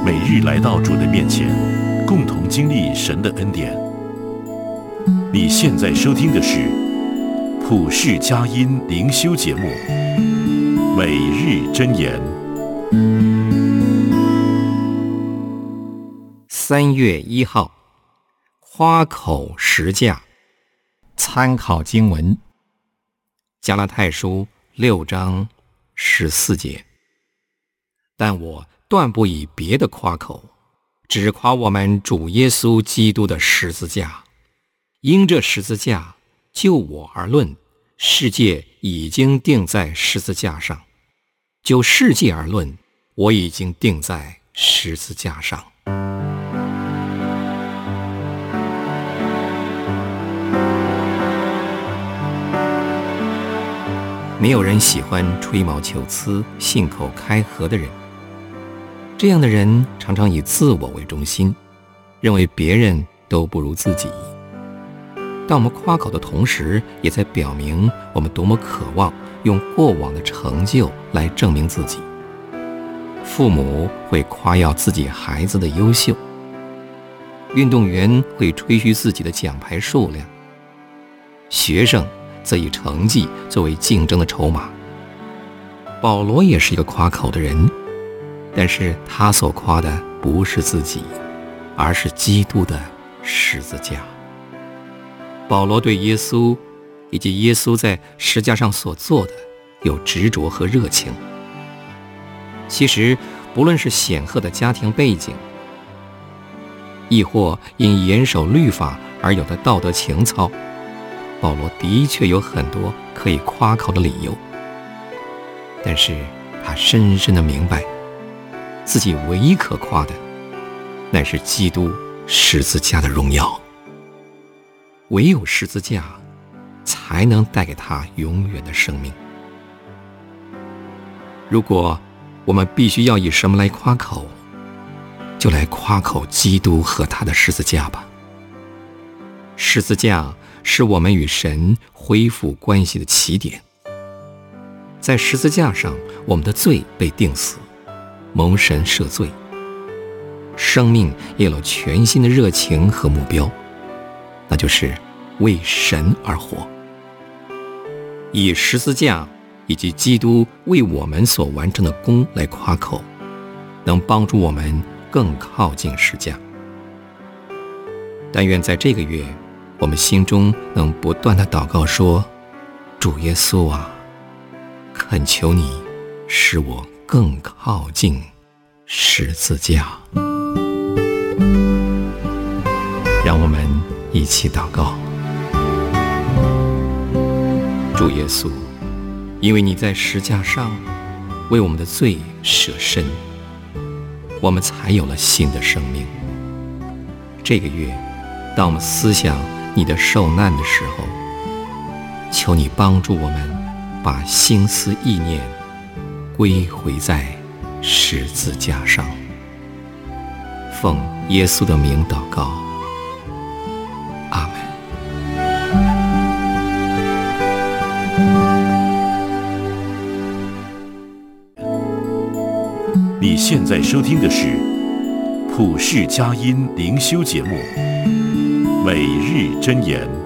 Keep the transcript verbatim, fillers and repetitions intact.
每日来到主的面前，共同经历神的恩典。你现在收听的是普世佳音灵修节目，每日箴言。 三月一号，夸口实价。参考经文：加拉太书六章十四节。但我断不以别的夸口，只夸我们主耶稣基督的十字架。因这十字架，就我而论，世界已经定在十字架上；就世界而论，我已经定在十字架上。没有人喜欢吹毛求疵、信口开河的人。这样的人常常以自我为中心，认为别人都不如自己。当我们夸口的同时，也在表明我们多么渴望用过往的成就来证明自己。父母会夸耀自己孩子的优秀，运动员会吹嘘自己的奖牌数量，学生则以成绩作为竞争的筹码。保罗也是一个夸口的人，但是他所夸的不是自己，而是基督的十字架。保罗对耶稣以及耶稣在十字架上所做的有执着和热情。其实不论是显赫的家庭背景，亦或因严守律法而有的道德情操，保罗的确有很多可以夸口的理由。但是他深深地明白，自己唯一可夸的，乃是基督十字架的荣耀。唯有十字架，才能带给他永远的生命。如果我们必须要以什么来夸口，就来夸口基督和他的十字架吧。十字架是我们与神恢复关系的起点。在十字架上，我们的罪被定死，蒙神赦罪，生命也有了全新的热情和目标，那就是为神而活。以十字架以及基督为我们所完成的功来夸口，能帮助我们更靠近十架。但愿在这个月，我们心中能不断地祷告说：主耶稣啊，恳求你使我更靠近十字架。让我们一起祷告。主耶稣，因为你在十架上为我们的罪舍身，我们才有了新的生命。这个月，当我们思想你的受难的时候，求你帮助我们把心思意念归回在十字架上。奉耶稣的名祷告，阿们。 你现在收听的是普世佳音灵修节目，每日箴言。